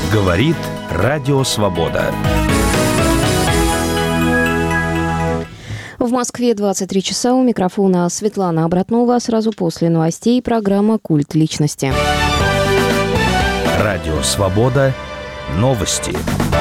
Говорит Радио Свобода. В Москве 23 часа. У микрофона Светлана Обратнова. Сразу после новостей программа «Культ личности». Радио Свобода. Новости.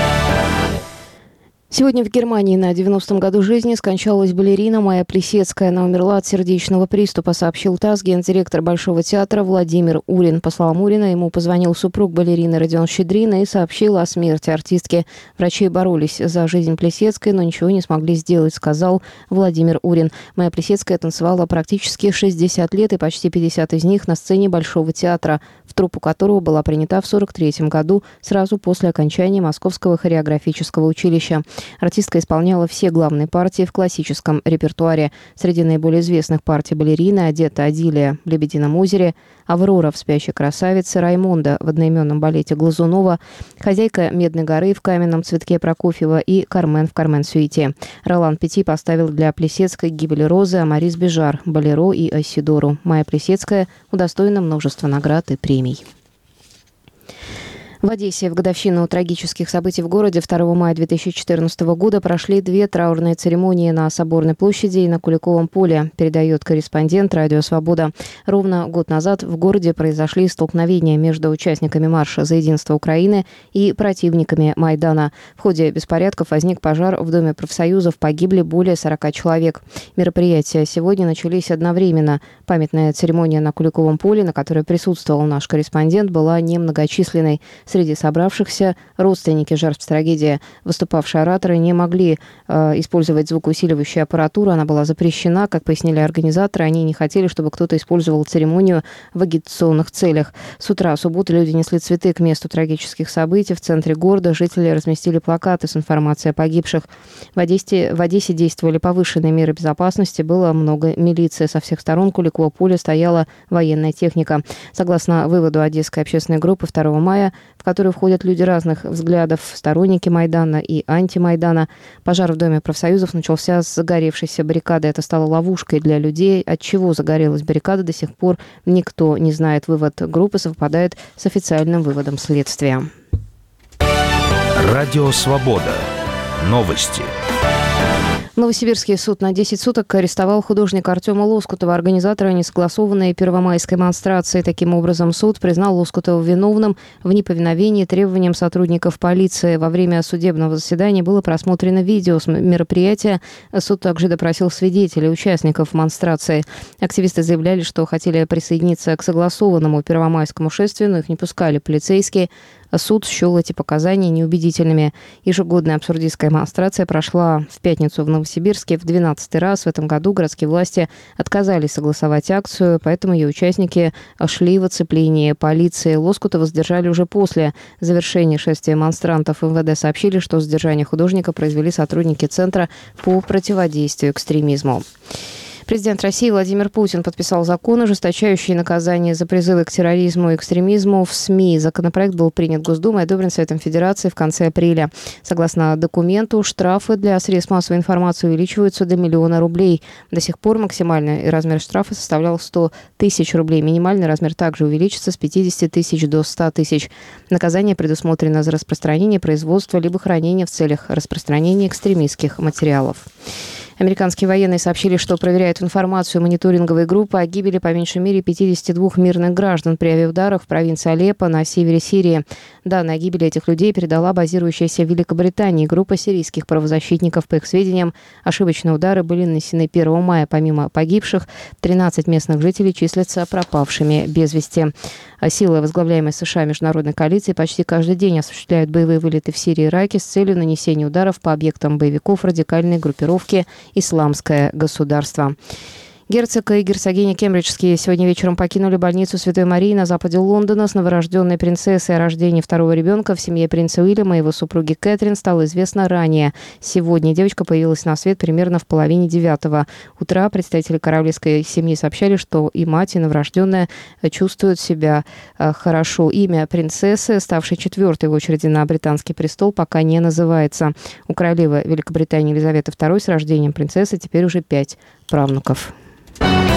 Сегодня в Германии на 90-м году жизни скончалась балерина Майя Плисецкая. Она умерла от сердечного приступа, сообщил ТАСС гендиректор Большого театра Владимир Урин. По словам Урина, ему позвонил супруг балерины Родион Щедрин и сообщил о смерти артистки. Врачи боролись за жизнь Плисецкой, но ничего не смогли сделать, сказал Владимир Урин. Майя Плисецкая танцевала практически 60 лет, и почти 50 из них на сцене Большого театра, в труппу которого была принята в 1943 году, сразу после окончания Московского хореографического училища. Артистка исполняла все главные партии в классическом репертуаре. Среди наиболее известных партий балерины «Одетта Адилия» в «Лебедином озере», «Аврора» в «Спящей красавице», «Раймонда» в одноименном балете Глазунова, «Хозяйка Медной горы» в «Каменном цветке» Прокофьева и «Кармен» в «Кармен-сюите». Ролан Пети поставил для Плисецкой «Гибель розы», а Морис Бежар «Болеро» и «Айсидору». Майя Плисецкая удостоена множества наград и премий. В Одессе в годовщину трагических событий в городе 2 мая 2014 года прошли две траурные церемонии на Соборной площади и на Куликовом поле, передает корреспондент «Радио Свобода». Ровно год назад в городе произошли столкновения между участниками марша за единство Украины и противниками Майдана. В ходе беспорядков возник пожар в Доме профсоюзов, погибли более 40 человек. Мероприятия сегодня начались одновременно. Памятная церемония на Куликовом поле, на которой присутствовал наш корреспондент, была немногочисленной. Среди собравшихся родственники жертв трагедии. Выступавшие ораторы не могли использовать звукоусиливающую аппаратуру. Она была запрещена. Как пояснили организаторы, они не хотели, чтобы кто-то использовал церемонию в агитационных целях. С утра субботы люди несли цветы к месту трагических событий. В центре города жители разместили плакаты с информацией о погибших. В Одессе действовали повышенные меры безопасности. Было много милиции. Со всех сторон Куликового поля стояла военная техника. Согласно выводу Одесской общественной группы 2 мая, в которую входят люди разных взглядов, сторонники Майдана и антимайдана. Пожар в Доме профсоюзов начался с загоревшейся баррикады. Это стало ловушкой для людей. От чего загорелась баррикада, до сих пор никто не знает. Вывод группы совпадает с официальным выводом следствия. Радио Свобода. Новости. Новосибирский суд на 10 суток арестовал художника Артема Лоскутова, организатора несогласованной первомайской монстрации. Таким образом, суд признал Лоскутова виновным в неповиновении требованиям сотрудников полиции. Во время судебного заседания было просмотрено видео с мероприятия. Суд также допросил свидетелей, участников монстрации. Активисты заявляли, что хотели присоединиться к согласованному первомайскому шествию, но их не пускали полицейские. Суд счел эти показания неубедительными. Ежегодная абсурдистская монстрация прошла в пятницу в Новосибирске в 12-й раз. В этом году городские власти отказались согласовать акцию, поэтому ее участники шли в оцеплении полиции. Лоскутова задержали уже после завершения шествия монстрантов. МВД сообщили, что задержание художника произвели сотрудники Центра по противодействию экстремизму. Президент России Владимир Путин подписал закон, ужесточающий наказание за призывы к терроризму и экстремизму в СМИ. Законопроект был принят Госдумой и одобрен Советом Федерации в конце апреля. Согласно документу, штрафы для средств массовой информации увеличиваются до 1 000 000 рублей. До сих пор максимальный размер штрафа составлял 100 000 рублей. Минимальный размер также увеличится с 50 000 до 100 000. Наказание предусмотрено за распространение, производство либо хранение в целях распространения экстремистских материалов. Американские военные сообщили, что проверяют информацию мониторинговой группы о гибели по меньшей мере 52 мирных граждан при авиаударах в провинции Алеппо на севере Сирии. Данные о гибели этих людей передала базирующаяся в Великобритании группа сирийских правозащитников. По их сведениям, ошибочные удары были нанесены 1 мая. Помимо погибших, 13 местных жителей числятся пропавшими без вести. Силы, возглавляемые США международной коалицией, почти каждый день осуществляют боевые вылеты в Сирии и Ираке с целью нанесения ударов по объектам боевиков радикальной группировки «Исламское государство». Герцог и герцогиня Кембриджские сегодня вечером покинули больницу Святой Марии на западе Лондона с новорожденной принцессой. О рождении второго ребенка в семье принца Уильяма и его супруги Кэтрин стало известно ранее. Сегодня девочка появилась на свет примерно в 8:30 утра. Представители королевской семьи сообщали, что и мать, и новорожденная чувствуют себя хорошо. Имя принцессы, ставшей 4-й в очереди на британский престол, пока не называется. У королевы Великобритании Елизаветы II с рождением принцессы теперь уже 5 правнуков.